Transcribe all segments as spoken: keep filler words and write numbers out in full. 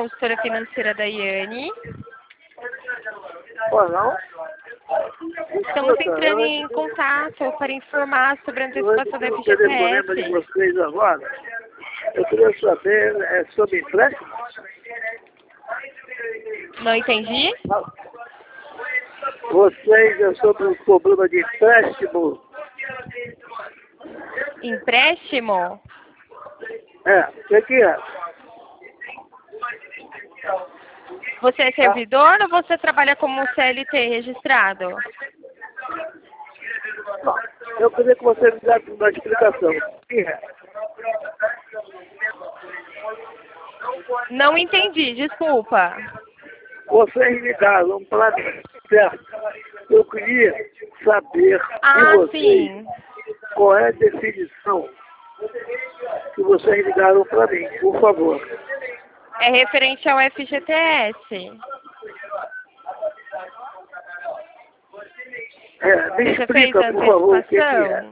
consultora financeira Daiane. Pô, não? Estamos entrando em contato para informar sobre a antecipação da Eu F G T telefonema de S. vocês agora. Eu queria saber, é sobre empréstimo? Não entendi? Vocês é sobre o problema de empréstimo? Empréstimo? É, o que que é? Você é servidor ou você trabalha como C L T registrado? Não, eu queria que você me desse uma explicação. O que é? Não entendi, desculpa. Vocês ligaram para mim, certo? Eu queria saber Ah, de vocês sim. qual é a definição que vocês ligaram para mim, por favor. É referente ao F G T S. É, me Você fez explica, por favor, o que, que é. antecipação?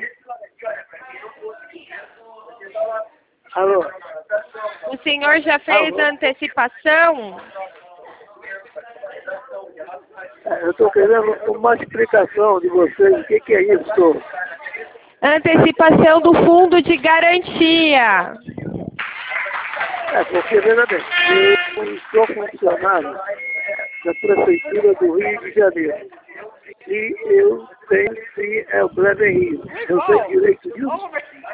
Alô? O senhor já fez Alô? antecipação? É, eu estou querendo uma explicação de vocês, o que, que é isso? Antecipação do fundo de garantia. É, porque, veja bem, eu sou funcionário da Prefeitura do Rio de Janeiro. E eu tenho, sim, é o Breve Rio. Eu tenho direito disso?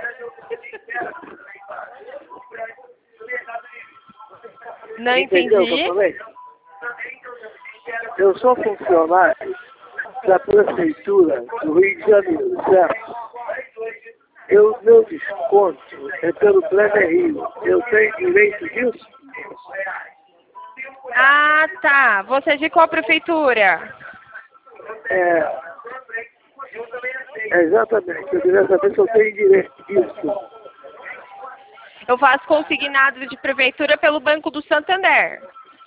Não Entendeu o que eu entendi. falei? Eu sou funcionário da Prefeitura do Rio de Janeiro, certo? Eu, meu desconto é pelo Breve Rio. Eu tenho direito disso? Ah, tá. Você é de qual prefeitura? É, é exatamente. Eu queria saber se eu tenho direito disso. Eu faço consignado de prefeitura pelo Banco do Santander.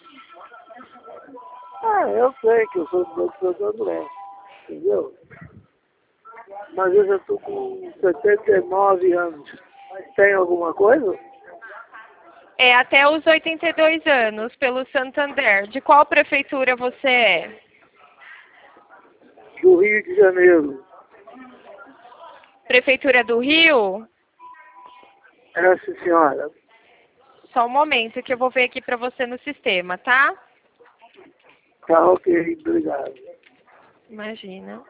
Ah, eu sei que eu sou do Banco Santo André, entendeu? Mas eu já estou com setenta e nove anos. Tem alguma coisa? É até os oitenta e dois anos pelo Santander. De qual prefeitura você é? Do Rio de Janeiro. Prefeitura do Rio? É, sim, senhora. Só um momento que eu vou ver aqui para você no sistema, tá? Tá ok, obrigado. Imagina.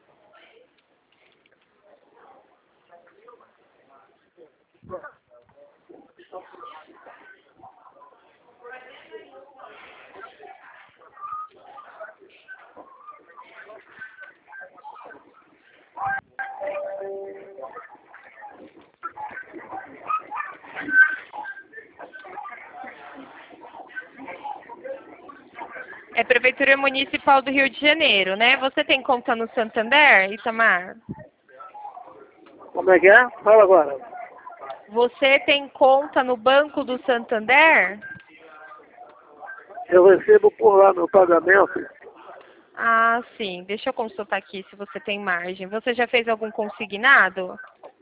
É Prefeitura Municipal do Rio de Janeiro, né? Você tem conta no Santander, Itamar? Como é que é? Fala agora. Você tem conta no Banco do Santander? Eu recebo por lá meu pagamento. Ah, sim. Deixa eu consultar aqui se você tem margem. Você já fez algum consignado?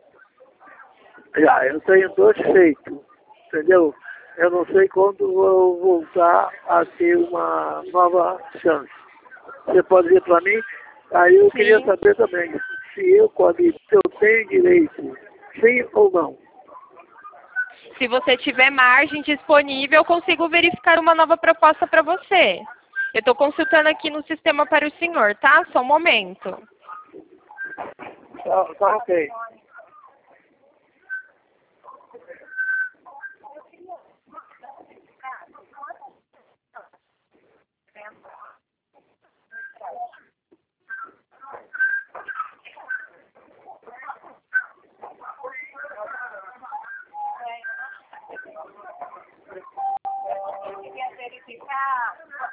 Já, eu tenho dois feitos, entendeu? Eu não sei quando vou voltar a ter uma nova chance. Você pode dizer para mim? Aí eu Sim. queria saber também se eu, quando se eu tenho direito, sim ou não. Se você tiver margem disponível, eu consigo verificar uma nova proposta para você. Eu estou consultando aqui no sistema para o senhor, tá? Só um momento. Tá, tá ok. Eu queria verificar,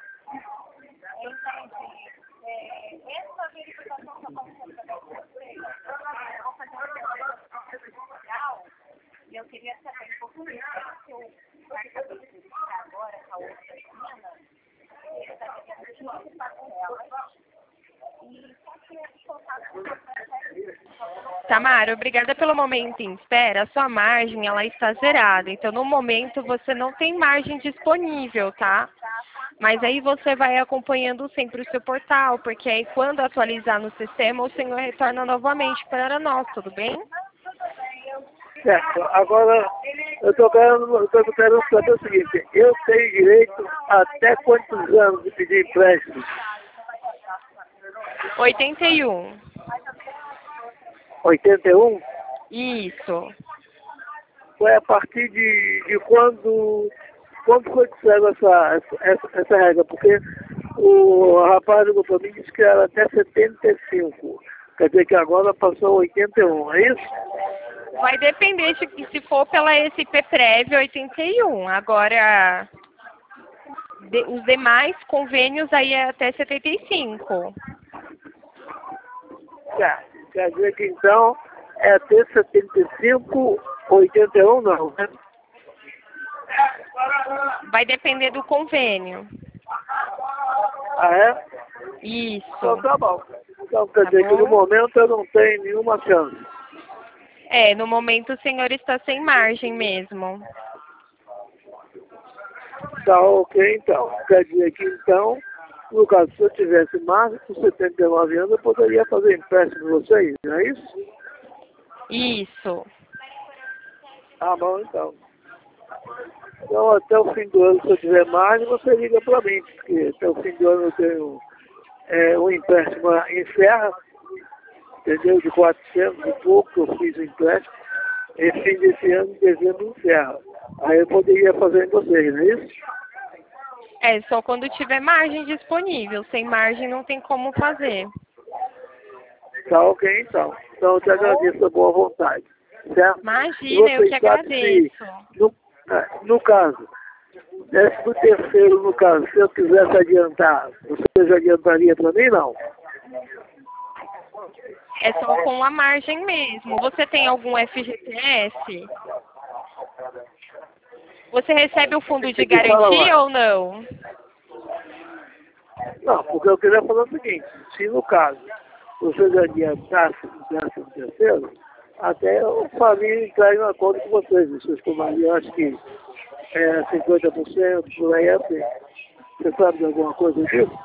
entendi. É, essa verificação que eu posso fazer para vocês, eu vou fazer uma verificação social e eu queria saber um pouco mais se eu acabei de verificar agora com a outra menina, ele está querendo antecipar com ela. E só que eu contato com você, por favor. Tamara, obrigada pelo momento em espera. A sua margem, ela está zerada. Então, no momento, você não tem margem disponível, tá? Mas aí você vai acompanhando sempre o seu portal, porque aí quando atualizar no sistema, o senhor retorna novamente para nós, tudo bem? Certo. Agora, eu estou querendo, eu tô querendo saber o seguinte, eu tenho direito até quantos anos de pedir empréstimo? oitenta e um. oitenta e um? Isso. Foi a partir de, de quando, quando foi que saiu essa, essa, essa regra? Porque o rapaz do para mim disse que era até setenta e cinco. Quer dizer que agora passou oitenta e um, é isso? Vai depender de se for pela S P Prev oitenta e um. Agora, de, os demais convênios aí é até setenta e cinco. Tá. Quer dizer que então é até setenta e cinco, oitenta e um não, né? Vai depender do convênio. Ah, é? Isso. Então tá bom. Então quer Tá dizer que no bom? momento eu não tenho nenhuma chance. É, no momento o senhor está sem margem mesmo. Tá ok, então. Quer dizer que então, no caso, se eu tivesse mais de setenta e nove anos, eu poderia fazer empréstimo de vocês, não é isso? Isso. Tá bom, então. Então, até o fim do ano, se eu tiver margem, você liga para mim, porque até o fim do ano eu tenho é, um empréstimo em ferro, entendeu? De quatrocentos e pouco que eu fiz o empréstimo. E fim desse ano, em dezembro, em ferro. Aí eu poderia fazer em vocês, não é isso? É, só quando tiver margem disponível. Sem margem não tem como fazer. Tá ok, então. Então eu te agradeço a boa vontade, certo? Imagina, eu que agradeço. No, no caso, décimo terceiro, no caso, se eu quisesse adiantar, você já adiantaria para mim, não? É só com a margem mesmo. Você tem algum F G T S? Você recebe o fundo de garantia ou não? Não, porque eu queria falar o seguinte, se no caso você já adiantasse o décimo terceiro, até eu faria entrar em acordo com vocês, vocês tomariam, acho que é, cinquenta por cento, por aí assim. Você sabe de alguma coisa disso?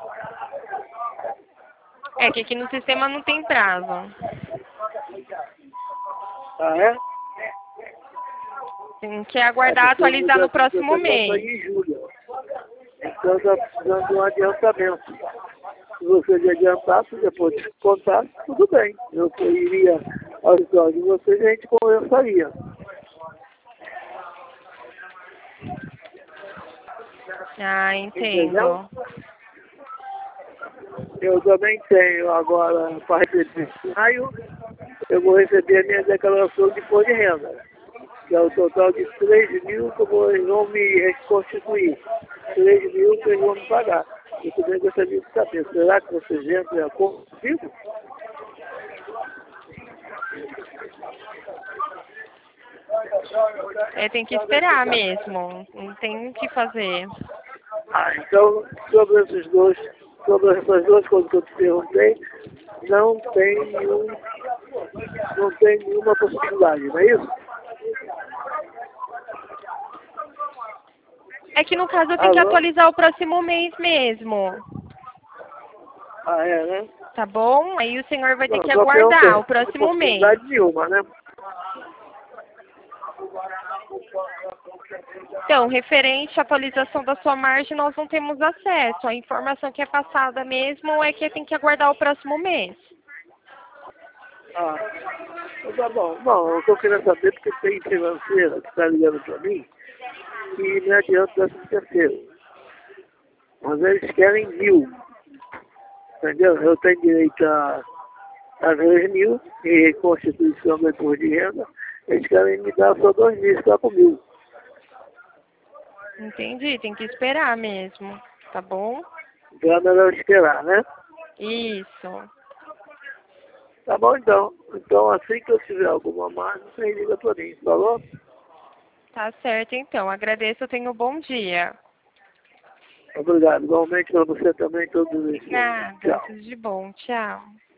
É que aqui no sistema não tem prazo. Ah, é? Tem que aguardar é atualizar no próximo mês. Em julho. Então está precisando de um adiantamento. Se você de adiantasse, depois de contar, tudo bem. Eu iria ao escritório de vocês e a gente conversaria. Ah, entendo. Eu também tenho agora, para receber em maio, eu vou receber a minha declaração de imposto de renda, que é o total de três mil que eu vou, eles vão me reconstituir. três mil que eles vão me pagar. Eu também gostaria de saber, será que vocês entram em acordo comigo? É, tem que esperar mesmo. Não tem o que fazer. Ah, então, sobre esses dois, sobre essas duas coisas que eu te perguntei, não tem nenhum, não tem nenhuma possibilidade, não é isso? É que no caso eu tenho que Alô? atualizar o próximo mês mesmo. Ah, é, né? Tá bom? Aí o senhor vai ter Não, que só aguardar perguntei. o próximo mês. Possibilidade nenhuma, né? Então, referente à atualização da sua margem, nós não temos acesso. A informação que é passada mesmo é que tem que aguardar o próximo mês. Ah, então tá bom. Não, o que eu queria saber é porque tem financeira que está ligando para mim e me adianta décimo terceiro. Mas eles querem mil. Entendeu? Eu tenho direito a, a dois mil e constituição do imposto de renda. Eles querem me dar só dois mil, ficar com mil. Entendi, tem que esperar mesmo. Tá bom? Então é melhor esperar, né? Isso. Tá bom então. Então assim que eu tiver alguma margem, você liga para mim, falou? Tá certo então. Agradeço, tenha um bom dia. Obrigado. Igualmente para você também, todos os dias. Obrigada. Tchau. Tudo de bom. Tchau.